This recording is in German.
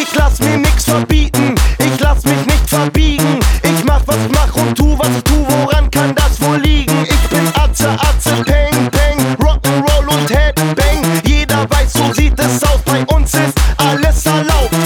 Ich lass mir nix verbieten, ich lass mich nicht verbiegen. Ich mach, was ich mach und tu, was ich tu, woran kann das wohl liegen? Ich bin Atze, Atze, Pain.